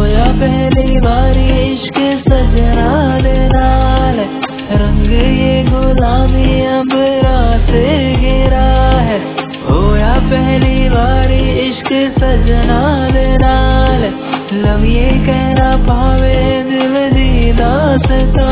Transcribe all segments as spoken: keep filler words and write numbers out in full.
होया पहली बारी इश्क सजना दे नाल, रंग ये गुलाबी अंबरा से गिरा है। होया पहली बारी इश्क सजना दे नाल, लब ये कहना पावे दिल दी दास्तां।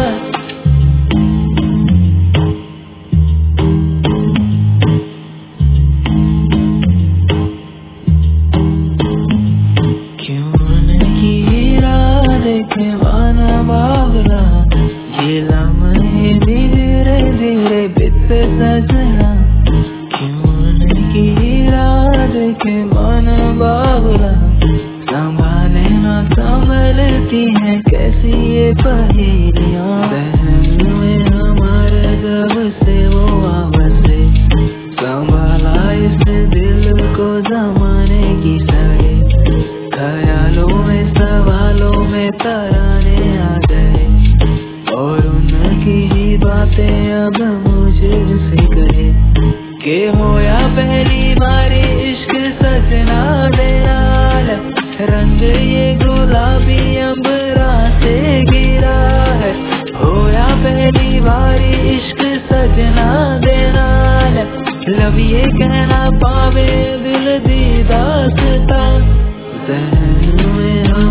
ये लम्हे धीरे धीरे बीते सजना, क्यों नहीं रात के मन बाबला। संभाले ना संभलती है कैसी ये पहेलियां, बहन में हमारे जब से वो आवाज़े। संभाला इस दिल को जमाने की सड़े, ख्यालों में सवालों में तराने आ गए, और उनकी ही बातें अब मुझसे कहे। के होया पहली बारी इश्क सजना दे नाल, रंग ये गुलाबी अंबरा से गिरा है। होया पहली बारी इश्क सजना दे नाल, लब ये कहना पावे दिल दी दास्तां। ज़हन में